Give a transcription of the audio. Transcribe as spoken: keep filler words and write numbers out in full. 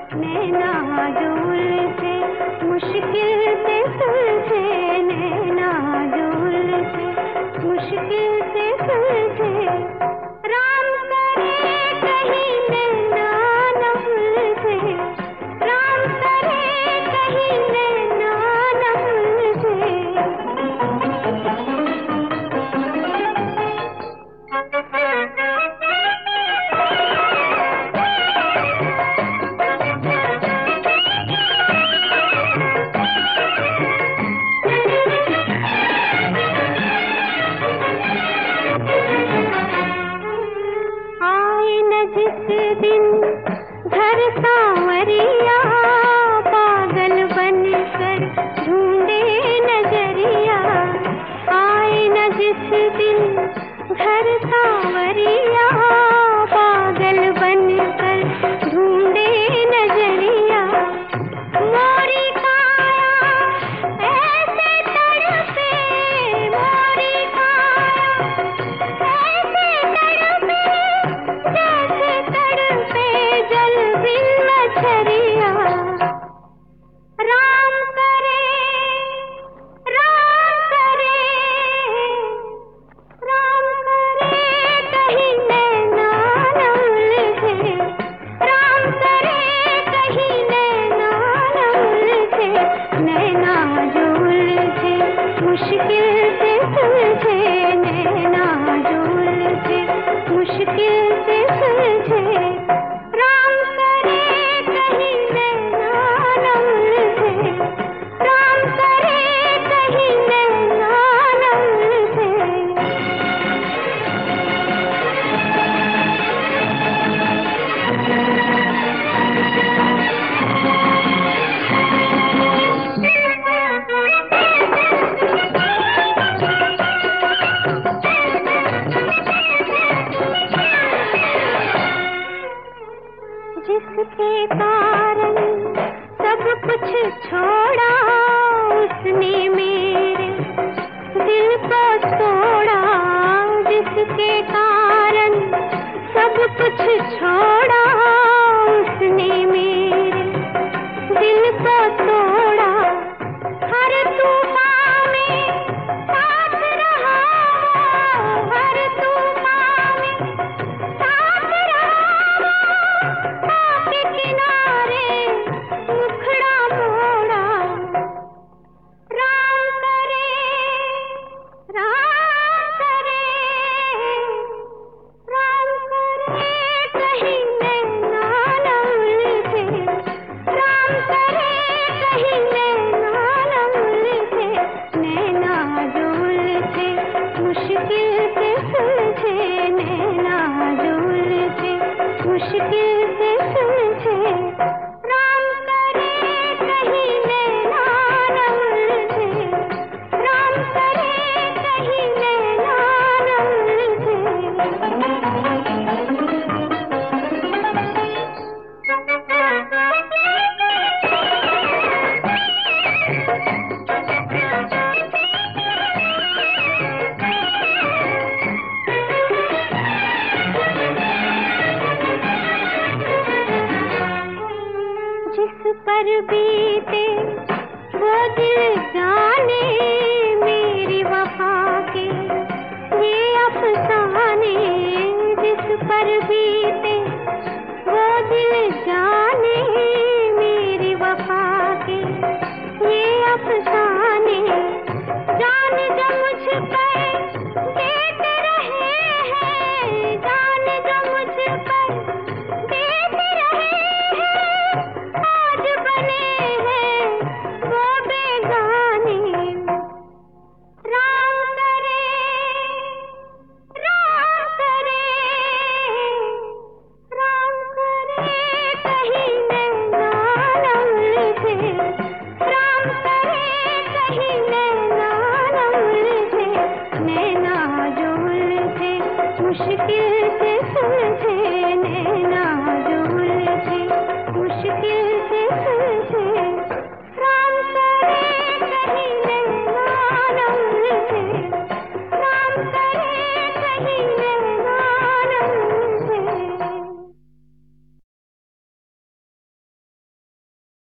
नैना जो उलझे मुश्किल से सुलझे, नैना जो उलझे मुश्किल से सुलझे। राम करे कहीं नैना न उलझे, राम करे कहीं नैना न उलझे। जिस दिन घर सांवरिया पागल बनकर ढूंढे नजरिया, आए न जिस दिन घर सांवरिया पागल बनकर ढूंढे नजरिया। मोरी काया ऐसे तड़पे, मोरी काया ऐसे तड़पे जैसे तड़पे जल बिन मछरिया। राम करे, राम करे, राम करे कहीं नैना न उलझे, राम करे कहीं नैना न उलझे। नैना जो उलझे मुश्किल से सुलझे, नैना जो उलझे मुश्किल से सुलझे। राम करे कहीं नैना न उलझे, राम करे कहीं नैना न उलझे। जिसके कारण सब कुछ छोड़ा, उसने मेरे दिल को तोड़ा। जिसके कारण सब कुछ छोड़ा, उसने मेरे दिल को तोड़ा। हर तूफान में साथ रहा, हर तूफान में साथ रहा, आपके किनारे मुखड़ा मोड़ा। राम करे, राम करे, राम करे कहीं नैना न उलझे, राम करे कहीं नैना न उलझे। नैना जो उलझे मुश्किल से सुलझे, नैना जो उलझे मुश्किल से सुलझे। राम करे कहीं नैना न उलझे, राम करे कहीं नैना न जिस पर बीते वो दिल जाने, मेरी वफा के ये अफसाने। जिस पर बीते वो दिल जाने,